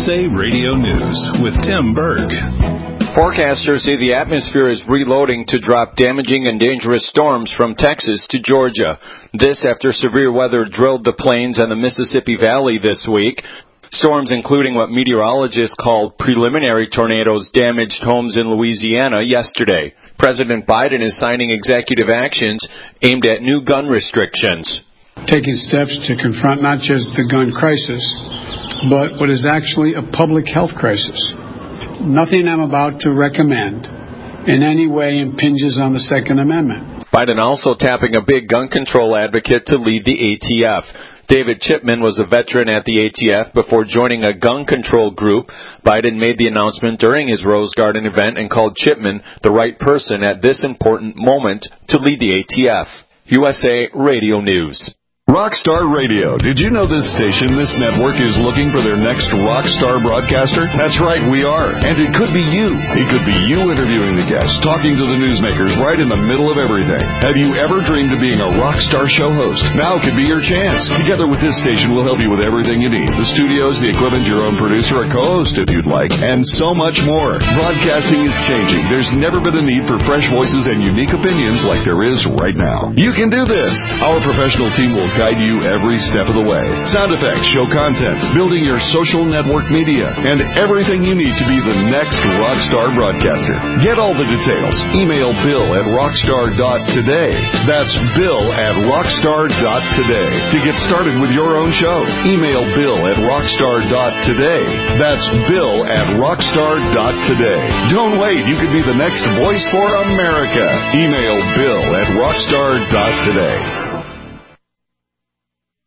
USA Radio News with Tim Berg. Forecasters say the atmosphere is reloading to drop damaging and dangerous storms from Texas to Georgia. This after severe weather drilled the plains and the Mississippi Valley this week. Storms including what meteorologists called preliminary tornadoes damaged homes in Louisiana yesterday. President Biden is signing executive actions aimed at new gun restrictions. Taking steps to confront not just the gun crisis, but what is actually a public health crisis. Nothing I'm about to recommend in any way impinges on the Second Amendment. Biden also tapping a big gun control advocate to lead the ATF. David Chipman was a veteran at the ATF before joining a gun control group. Biden made the announcement during his Rose Garden event and called Chipman the right person at this important moment to lead the ATF. USA Radio News. Rockstar Radio. Did you know this station, this network, is looking for their next rockstar broadcaster? That's right, we are. And it could be you. It could be you interviewing the guests, talking to the newsmakers right in the middle of everything. Have you ever dreamed of being a rockstar show host? Now could be your chance. Together with this station, we'll help you with everything you need. The studios, the equipment, your own producer, a co-host if you'd like, and so much more. Broadcasting is changing. There's never been a need for fresh voices and unique opinions like there is right now. You can do this. Our professional team will guide you every step of the way. Sound effects, show content, building your social network media, and everything you need to be the next rockstar broadcaster. Get all the details. Email bill@rockstar.today. That's bill@rockstar.today. To get started with your own show, email bill@rockstar.today. That's bill@rockstar.today. Don't wait. You could be the next voice for America. Email bill@rockstar.today.